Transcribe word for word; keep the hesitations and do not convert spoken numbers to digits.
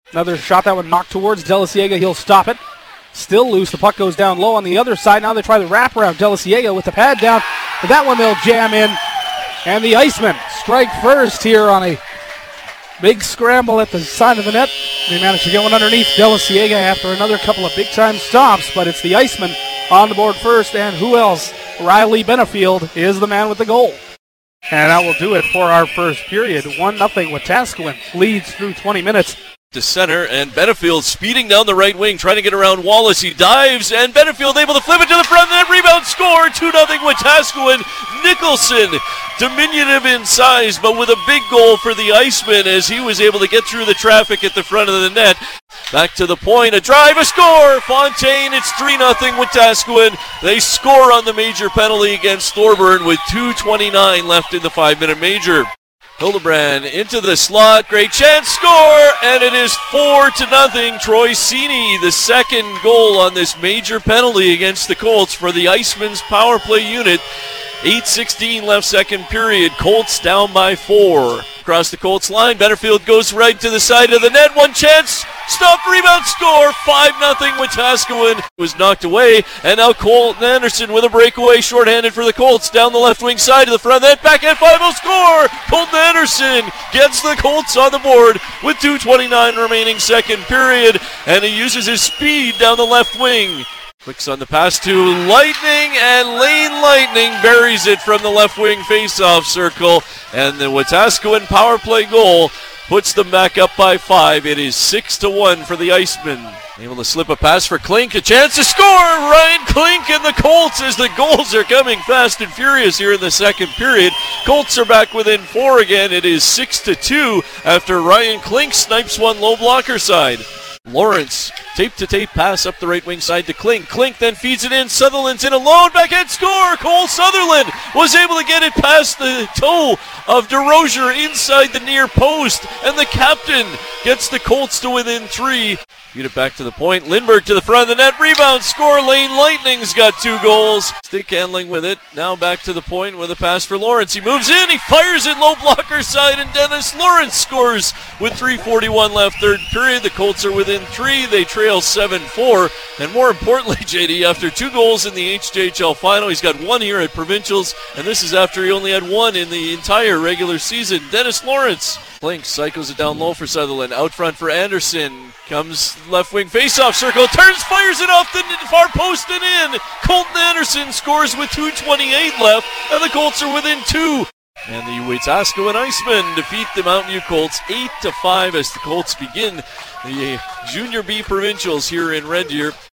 Another shot that would knock towards Deliciega. He'll stop it. Still loose. The puck goes down low on the other side. Now they try the wraparound. Deliciega with the pad down. But that one they'll jam in. And the Icemen strike first here on a big scramble at the side of the net. They managed to get one underneath Deliciega after another couple of big-time stops. But it's the Icemen on the board first. And who else? Riley Benefield is the man with the goal. And that will do it for our first period. one nothing Wetaskiwin leads through twenty minutes. To center, and Benefield speeding down the right wing, trying to get around Wallace. He dives, and Benefield able to flip it to the front, and then rebound score, two nothing Wetaskiwin. Nicholson, diminutive in size, but with a big goal for the Icemen as he was able to get through the traffic at the front of the net. Back to the point, a drive, a score! Fontaine, it's three nothing Wetaskiwin. They score on the major penalty against Thorburn with two twenty-nine left in the five-minute major. Hildebrand into the slot, great chance, score, and it is four to nothing. Troy Sini, the second goal on this major penalty against the Colts for the Icemen's power play unit. eight sixteen left second period. Colts down by four. Across the Colts line, Benefield goes right to the side of the net. One chance, stop, rebound, score. five nothing Wetaskiwin was knocked away. And now Colton Anderson with a breakaway, shorthanded for the Colts down the left wing side of the front net. Back at five will score. Colton Anderson gets the Colts on the board with two twenty-nine remaining second period. And he uses his speed down the left wing. Clicks on the pass to Lightning, and Lane Lightning buries it from the left wing faceoff circle. And the Wetaskiwin power play goal puts them back up by five. It is six to one for the Icemen. Able to slip a pass for Klink, a chance to score. Ryan Klink and the Colts as the goals are coming fast and furious here in the second period. Colts are back within four again. It is six to two after Ryan Klink snipes one low blocker side. Lawrence, tape-to-tape pass up the right wing side to Klink. Klink then feeds it in. Sutherland's in alone. Backhand score. Cole Sutherland was able to get it past the toe of DeRozier inside the near post. And the captain gets the Colts to within three. Feed it back to the point. Lindbergh to the front of the net. Rebound score. Lane Lightning's got two goals. Stick handling with it. Now back to the point with a pass for Lawrence. He moves in. He fires it low blocker side. And Dennis Lawrence scores with three forty-one left third period. The Colts are within three. They trail seven four. And more importantly, J D, after two goals in the H J H L final, he's got one here at Provincials. And this is after he only had one in the entire regular season. Dennis Lawrence. Klink cycles it down low for Sutherland. Out front for Anderson. Comes left wing face-off circle. Turns, fires it off the far post and in. Colton Anderson scores with two twenty-eight left. And the Colts are within two. And the Wetaskiwin Icemen defeat the Mountain View Colts eight to five as the Colts begin the Junior B Provincials here in Red Deer.